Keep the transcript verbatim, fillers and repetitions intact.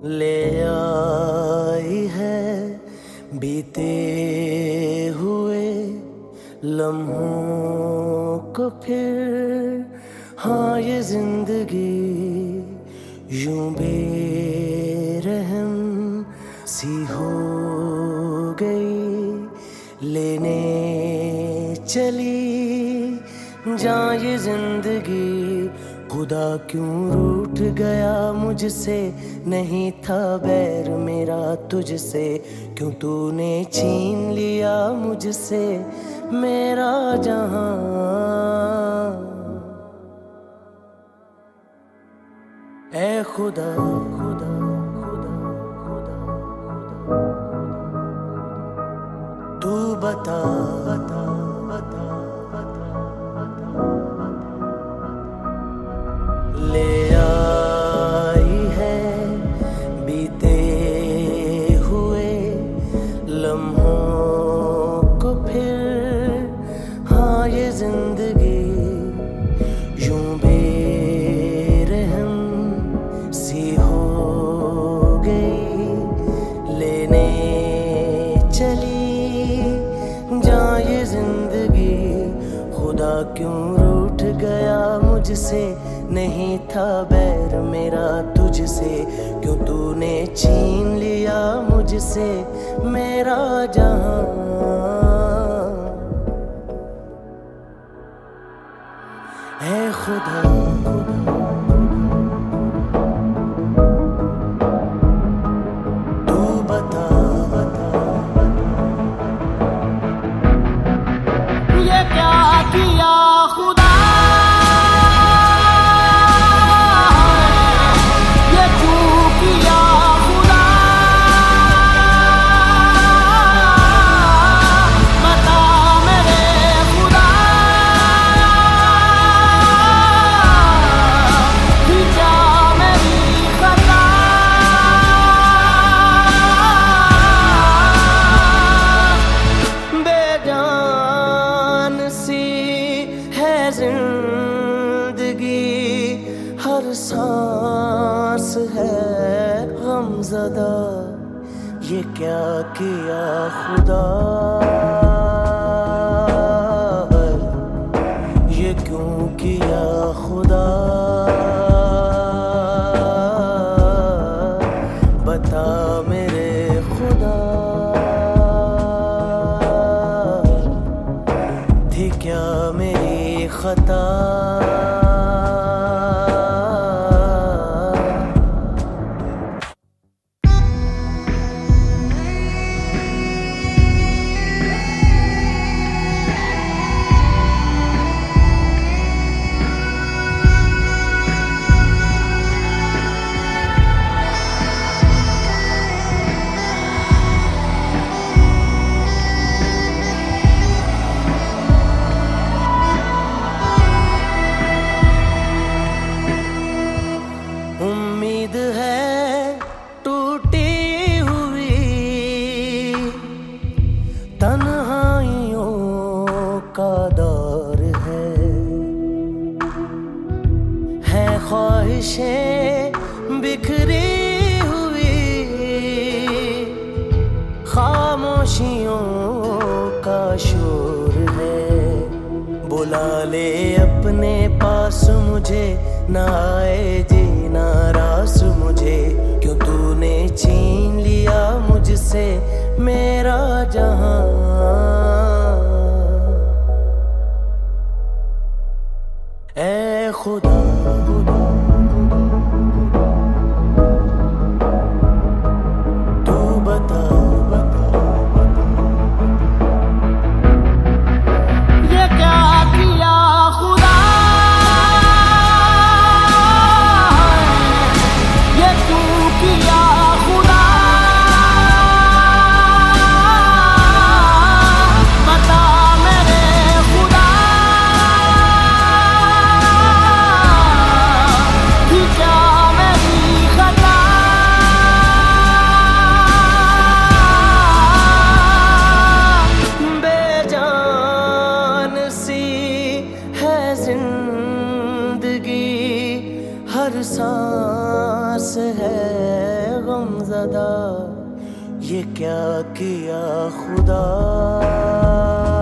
ले आई है बीते हुए लम्हों को फिर। हाँ ये जिंदगी यूं बेरहम सी हो गई, लेने चली जान ये जिंदगी। खुदा क्यों रूठ गया मुझसे, नहीं था बैर मेरा तुझसे। क्यों तूने छीन लिया मुझसे मेरा जहां। ऐ खुदा खुदा खुदा खुदा खुदा तू बता बता बता बता बता ले आई है बीते हुए लम्हों को फिर। हाँ ये जिंदगी यूं बेरहम सी हो गई, लेने चली जान ये जिंदगी। खुदा क्यों रूठ गया मुझसे, नहीं था बैर मेरा तुझसे। क्यों तूने छीन लिया मुझसे मेरा जहां। ऐ खुदा खुदा तू बता बता ये क्या किया खुदा। हर सांस है गमज़दा, ये क्या किया खुदा। ये क्यों किया खुदा, बता मेरे खुदा। थी क्या मेरी खता। उम्मीद है टूटी हुई, तन्हाइयों का दौर है। है ख्वाहिशें बिखरी हुई, खामोशियों का शोर है। बुला ले अपने पास मुझे, ना आए जी नाराज मुझे। क्यों तूने छीन लिया मुझसे मेरा जहां। ऐ खुदा खुदा तू बता बता ये क्या किया खुदा। किया खुदा ये क्या किया खुदा।